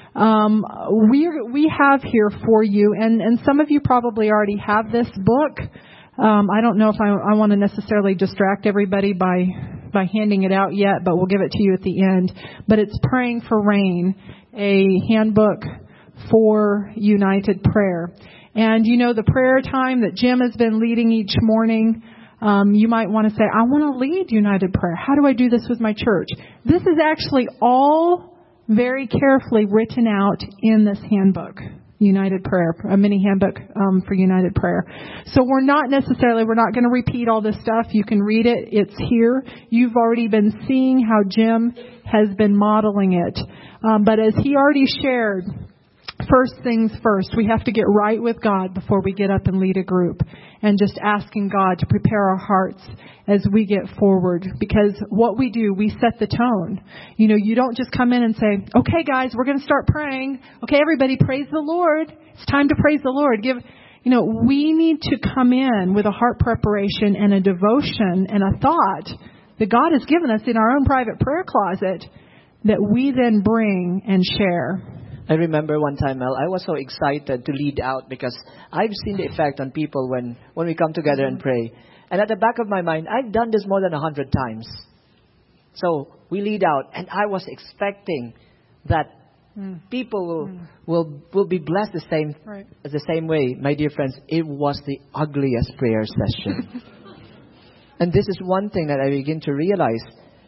we have here for you, and some of you probably already have this book. I don't know if I want to necessarily distract everybody by handing it out yet, but we'll give it to you at the end. But it's Praying for Rain, a handbook for united prayer. And the prayer time that Jim has been leading each morning, you might want to say, I want to lead united prayer. How do I do this with my church? This is actually all very carefully written out in this handbook, United Prayer, a mini handbook for united prayer. So we're not going to repeat all this stuff. You can read it. It's here. You've already been seeing how Jim has been modeling it. But as he already shared, first things first, we have to get right with God before we get up and lead a group, and just asking God to prepare our hearts as we get forward. Because what we do, we set the tone. You don't just come in and say, okay, guys, we're going to start praying. Okay, everybody, praise the Lord. It's time to praise the Lord. We need to come in with a heart preparation and a devotion and a thought that God has given us in our own private prayer closet that we then bring and share. I remember one time, Mel, I was so excited to lead out because I've seen the effect on people when we come together and pray. And at the back of my mind, I've done this more than 100 times. So we lead out, and I was expecting that people will be blessed the same way. My dear friends, it was the ugliest prayer session. And this is one thing that I begin to realize.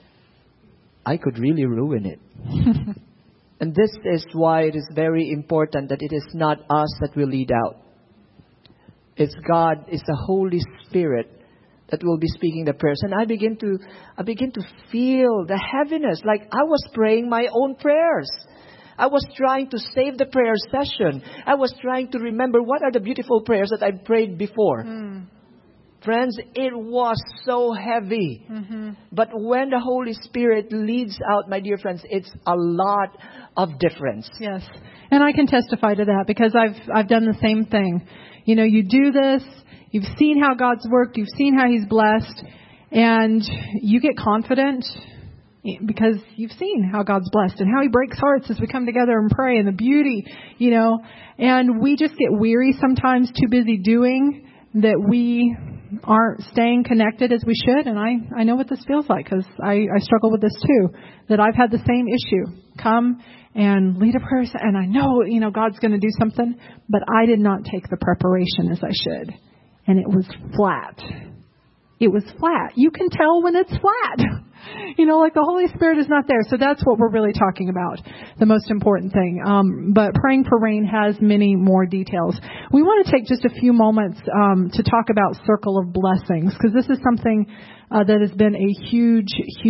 I could really ruin it. And this is why it is very important that it is not us that will lead out. It's God, it's the Holy Spirit that will be speaking the prayers. And I begin to feel the heaviness, like I was praying my own prayers. I was trying to save the prayer session. I was trying to remember what are the beautiful prayers that I prayed before. Friends, it was so heavy. But when the Holy Spirit leads out, my dear friends, it's a lot of difference. Yes. And I can testify to that because I've done the same thing. You do this, you've seen how God's worked, you've seen how He's blessed, and you get confident because you've seen how God's blessed and how He breaks hearts as we come together and pray, and the beauty, and we just get weary sometimes, too busy doing, that we aren't staying connected as we should. And I know what this feels like, because I struggle with this too, that I've had the same issue. Come and lead a prayer, and I know, God's going to do something, but I did not take the preparation as I should. And it was flat. It was flat. You can tell when it's flat. Like the Holy Spirit is not there. So that's what we're really talking about, the most important thing. But praying for rain has many more details. We want to take just a few moments to talk about circle of blessings, because this is something that has been a huge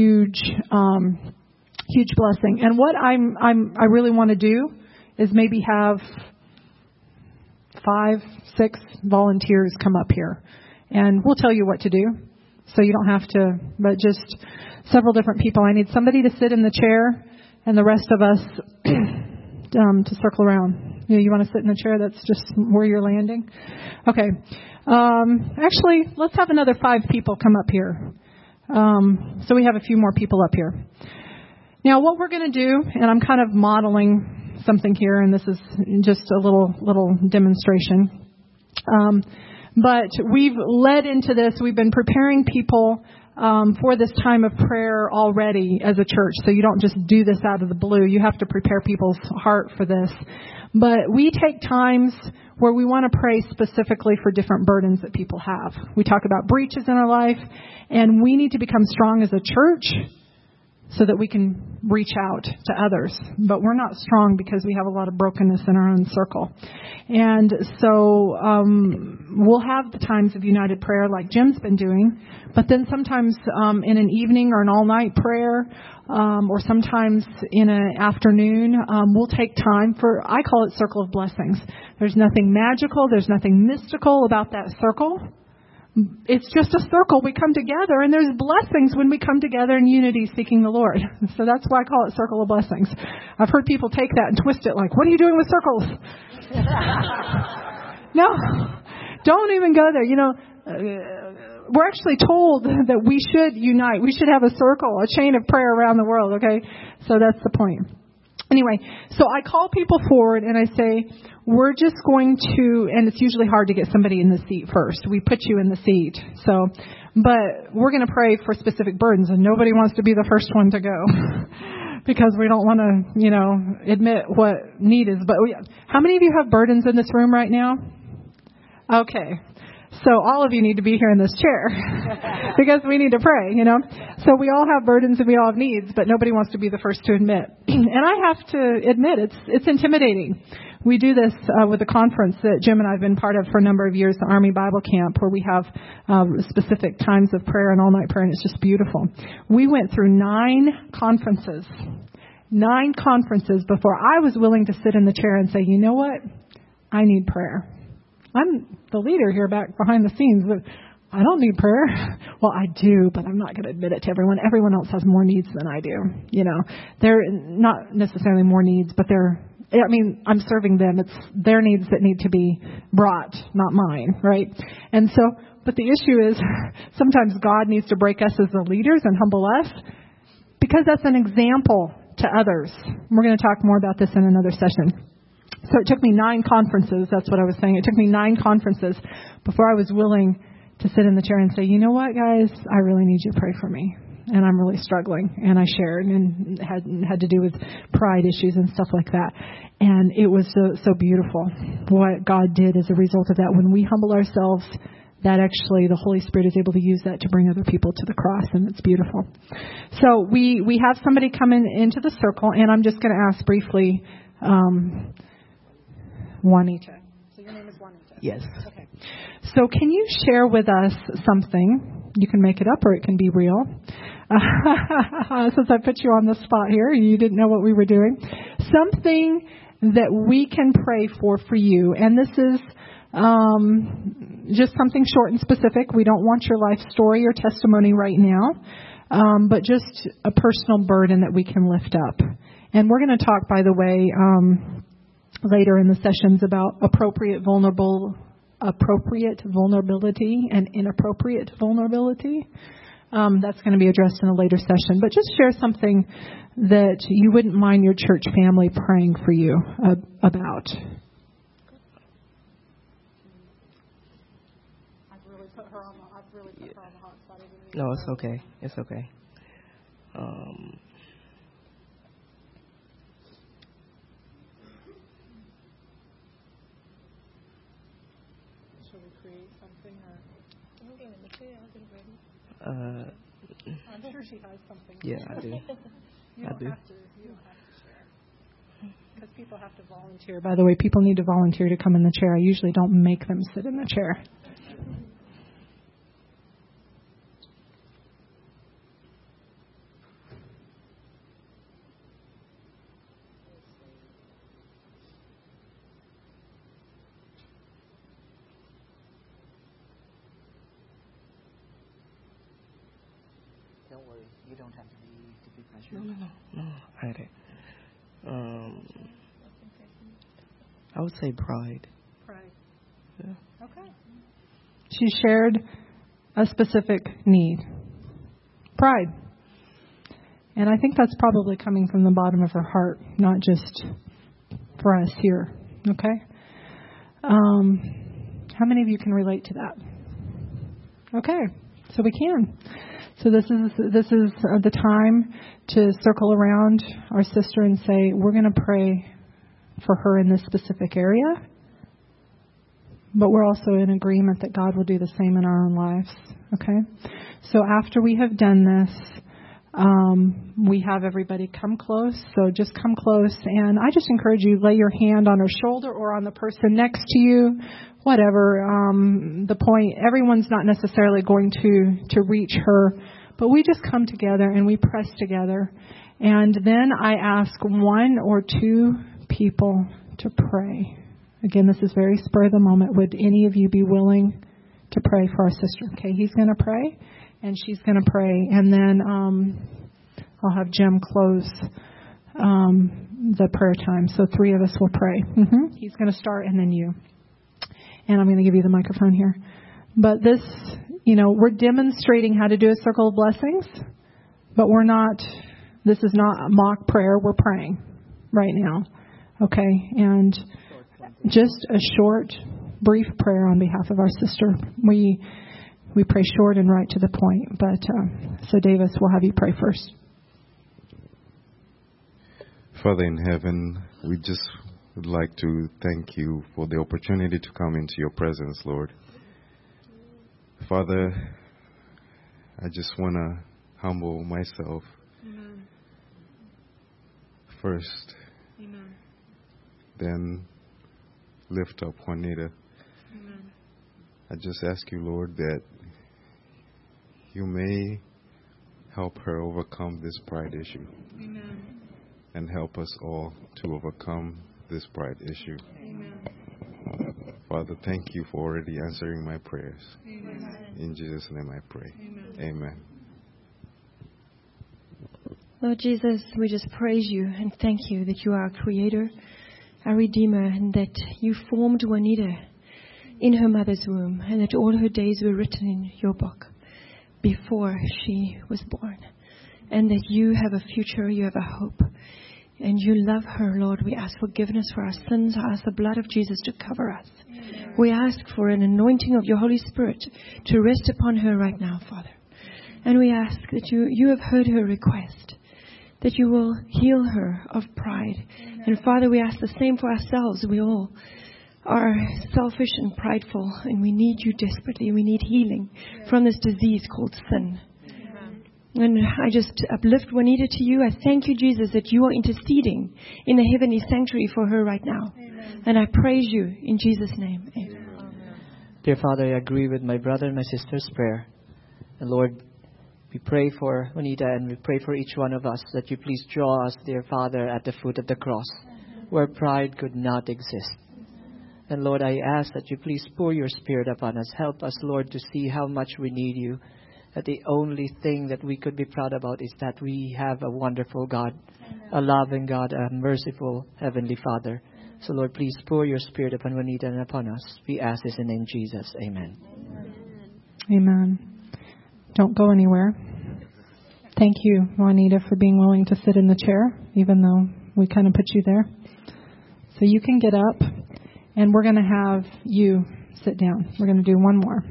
blessing. And what I really want to do is maybe have 5, 6 volunteers come up here, and we'll tell you what to do. So you don't have to, but just several different people. I need somebody to sit in the chair, and the rest of us to circle around. You want to sit in the chair? That's just where you're landing. Okay. Actually, let's have another 5 people come up here. So we have a few more people up here. Now, what we're going to do, and I'm kind of modeling something here, and this is just a little demonstration. But we've led into this. We've been preparing people for this time of prayer already as a church. So you don't just do this out of the blue. You have to prepare people's heart for this. But we take times where we want to pray specifically for different burdens that people have. We talk about breaches in our life, and we need to become strong as a church so that we can reach out to others. But we're not strong because we have a lot of brokenness in our own circle. And so we'll have the times of united prayer like Jim's been doing, but then sometimes in an evening or an all-night prayer, or sometimes in an afternoon, we'll take time for, I call it circle of blessings. There's nothing magical, there's nothing mystical about that circle. It's just a circle. We come together, and there's blessings when we come together in unity seeking the Lord. So that's why I call it circle of blessings. I've heard people take that and twist it like, what are you doing with circles? No, don't even go there. We're actually told that we should unite. We should have a circle, a chain of prayer around the world, okay? So that's the point. Anyway, so I call people forward and I say, we're just going to, and it's usually hard to get somebody in the seat first. We put you in the seat. So, but we're going to pray for specific burdens, and nobody wants to be the first one to go because we don't want to, admit what need is. But how many of you have burdens in this room right now? Okay. So all of you need to be here in this chair because we need to pray, So we all have burdens and we all have needs, but nobody wants to be the first to admit. And I have to admit, it's intimidating. We do this with a conference that Jim and I have been part of for a number of years, the Army Bible Camp, where we have specific times of prayer and all-night prayer, and it's just beautiful. We went through 9 conferences before I was willing to sit in the chair and say, you know what? I need prayer. I'm the leader here back behind the scenes, but I don't need prayer. Well, I do, but I'm not going to admit it to everyone. Everyone else has more needs than I do. They're not necessarily more needs, but I'm serving them. It's their needs that need to be brought, not mine, right? And so, but the issue is sometimes God needs to break us as the leaders and humble us because that's an example to others. We're going to talk more about this in another session. So it took me 9 conferences. That's what I was saying. It took me 9 conferences before I was willing to sit in the chair and say, you know what, guys, I really need you to pray for me. And I'm really struggling. And I shared and had to do with pride issues and stuff like that. And it was so beautiful what God did as a result of that. When we humble ourselves, that actually the Holy Spirit is able to use that to bring other people to the cross, and it's beautiful. So we have somebody coming into the circle, and I'm just going to ask briefly, Juanita. So your name is Juanita? Yes. Okay. So can you share with us something? You can make it up or it can be real. Since I put you on the spot here, you didn't know what we were doing. Something that we can pray for you. And this is just something short and specific. We don't want your life story or testimony right now, but just a personal burden that we can lift up. And we're going to talk, by the way, later in the sessions about appropriate vulnerability and inappropriate vulnerability. That's going to be addressed in a later session. But just share something that you wouldn't mind your church family praying for you about. I've really put her on the hot spot. No, it's okay. It's okay. Shall we create something? I'm sure she has something. Yeah, I do. You don't have to share. Because people have to volunteer. By the way, people need to volunteer to come in the chair. I usually don't make them sit in the chair. Don't worry, you don't have to be pressured. No, I had it. I would say pride. Pride. Yeah. Okay. She shared a specific need. Pride. And I think that's probably coming from the bottom of her heart, not just for us here. Okay? How many of you can relate to that? Okay. So we can. So this is the time to circle around our sister and say, we're going to pray for her in this specific area. But we're also in agreement that God will do the same in our own lives. Okay? So after we have done this, we have everybody come close. So just come close. And I just encourage you, lay your hand on her shoulder or on the person next to you. Whatever the point, everyone's not necessarily going to reach her, but we just come together and we press together. And then I ask one or two people to pray. Again, this is very spur of the moment. Would any of you be willing to pray for our sister? Okay, he's going to pray and she's going to pray. And then I'll have Jim close the prayer time. So 3 of us will pray. He's going to start and then you. And I'm going to give you the microphone here. But this, we're demonstrating how to do a circle of blessings, but this is not a mock prayer. We're praying right now. Okay. And just a short, brief prayer on behalf of our sister. We pray short and right to the point. But, so Davis, we'll have you pray first. Father in heaven, we just would like to thank you for the opportunity to come into your presence, Lord. Father, I just want to humble myself. Amen. First. Amen. Then lift up Juanita. Amen. I just ask you, Lord, that you may help her overcome this pride issue. Amen. And help us all to overcome this pride issue. Amen. Father, thank you for already answering my prayers. Amen. In Jesus' name I pray. Amen. Amen. Lord Jesus, we just praise you and thank you that you are our creator, our redeemer, and that you formed Juanita in her mother's womb, and that all her days were written in your book before she was born, and that you have a future, you have a hope. And you love her, Lord. We ask forgiveness for our sins. I ask the blood of Jesus to cover us. Amen. We ask for an anointing of your Holy Spirit to rest upon her right now, Father. And we ask that you have heard her request, that you will heal her of pride. Amen. And Father, we ask the same for ourselves. We all are selfish and prideful, and we need you desperately. We need healing from this disease called sin. And I just uplift Juanita to you. I thank you, Jesus, that you are interceding in the heavenly sanctuary for her right now. Amen. And I praise you in Jesus' name. Amen. Amen. Dear Father, I agree with my brother and my sister's prayer. And Lord, we pray for Juanita and we pray for each one of us that you please draw us, dear Father, at the foot of the cross where pride could not exist. And Lord, I ask that you please pour your Spirit upon us. Help us, Lord, to see how much we need you. That the only thing that we could be proud about is that we have a wonderful God, a loving God, a merciful Heavenly Father. So Lord, please pour your Spirit upon Juanita and upon us. We ask this in the name of Jesus. Amen. Amen. Don't go anywhere. Thank you, Juanita, for being willing to sit in the chair, even though we kind of put you there. So you can get up, and we're going to have you sit down. We're going to do one more.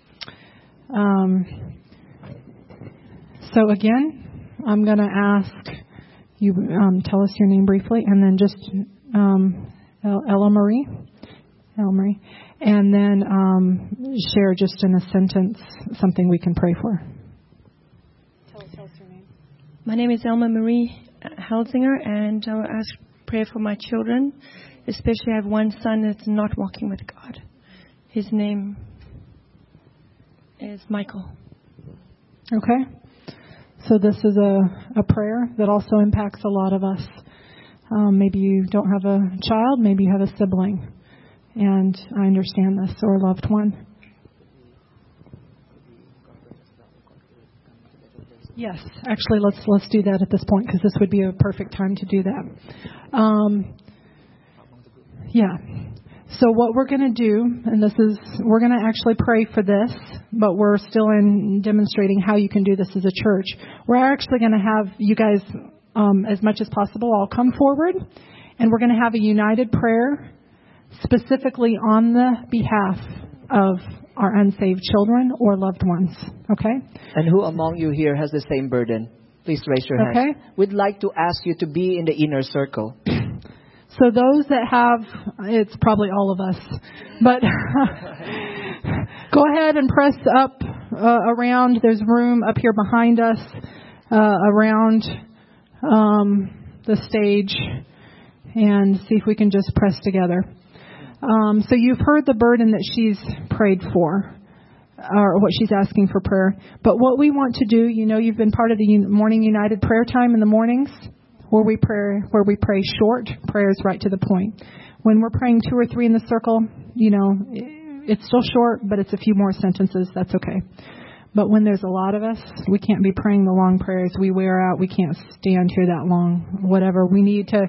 So again, I'm going to ask you tell us your name briefly, and then just Ella Marie, and then share just in a sentence something we can pray for. Tell us your name. My name is Elma Marie Helsinger, and I will ask prayer for my children. Especially, I have one son that's not walking with God. His name is Michael. Okay. So this is a prayer that also impacts a lot of us. Maybe you don't have a child, maybe you have a sibling, and I understand this, or a loved one. Yes, actually, let's do that at this point, because this would be a perfect time to do that. Yeah. So what we're going to do, and we're going to actually pray for this, but we're still in demonstrating how you can do this as a church. We're actually going to have you guys, as much as possible, all come forward, and we're going to have a united prayer specifically on the behalf of our unsaved children or loved ones. Okay? And who among you here has the same burden? Please raise your hand. Okay. We'd like to ask you to be in the inner circle. So those that have, it's probably all of us, but go ahead and press up around. There's room up here behind us, around the stage, and see if we can just press together. So you've heard the burden that she's prayed for, or what she's asking for prayer. But what we want to do, you've been part of the Morning United prayer time in the mornings, where we pray short prayers right to the point. When we're praying 2 or 3 in the circle, it's still short, but it's a few more sentences. That's okay. But when there's a lot of us, we can't be praying the long prayers. We wear out. We can't stand here that long. Whatever. We need to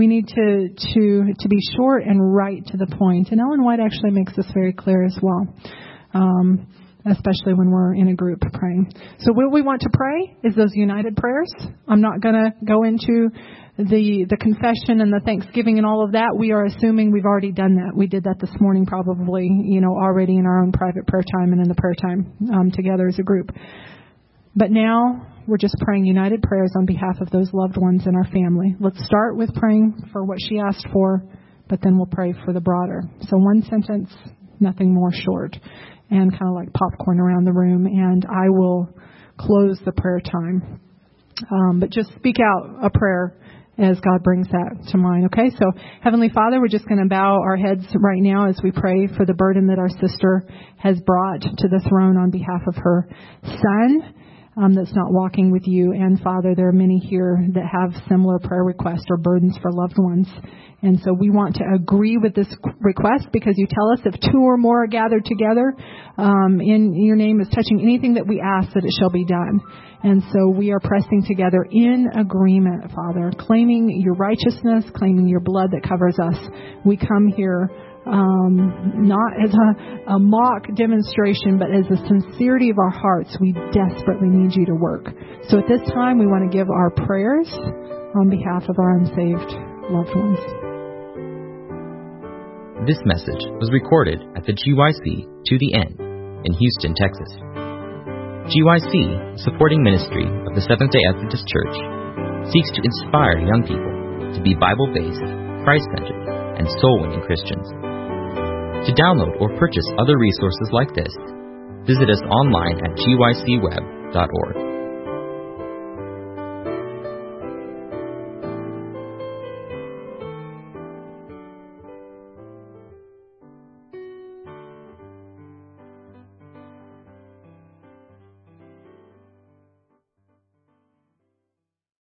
be short and right to the point. And Ellen White actually makes this very clear as well. Especially when we're in a group praying. So what we want to pray is those united prayers. I'm not going to go into the confession and the thanksgiving and all of that. We are assuming we've already done that. We did that this morning probably, already in our own private prayer time and in the prayer time together as a group. But now we're just praying united prayers on behalf of those loved ones in our family. Let's start with praying for what she asked for, but then we'll pray for the broader. So one sentence, nothing more short. And kind of like popcorn around the room, and I will close the prayer time. But just speak out a prayer as God brings that to mind, okay? So, Heavenly Father, we're just going to bow our heads right now as we pray for the burden that our sister has brought to the throne on behalf of her son that's not walking with you. And, Father, there are many here that have similar prayer requests or burdens for loved ones. And so we want to agree with this request, because you tell us if 2 or more are gathered together in your name is touching anything that we ask, that it shall be done. And so we are pressing together in agreement, Father, claiming your righteousness, claiming your blood that covers us. We come here not as a mock demonstration, but as the sincerity of our hearts. We desperately need you to work. So at this time, we want to give our prayers on behalf of our unsaved loved ones. This message was recorded at the GYC To The End in Houston, Texas. GYC, supporting ministry of the Seventh-day Adventist Church, seeks to inspire young people to be Bible-based, Christ-centered, and soul-winning Christians. To download or purchase other resources like this, visit us online at gycweb.org.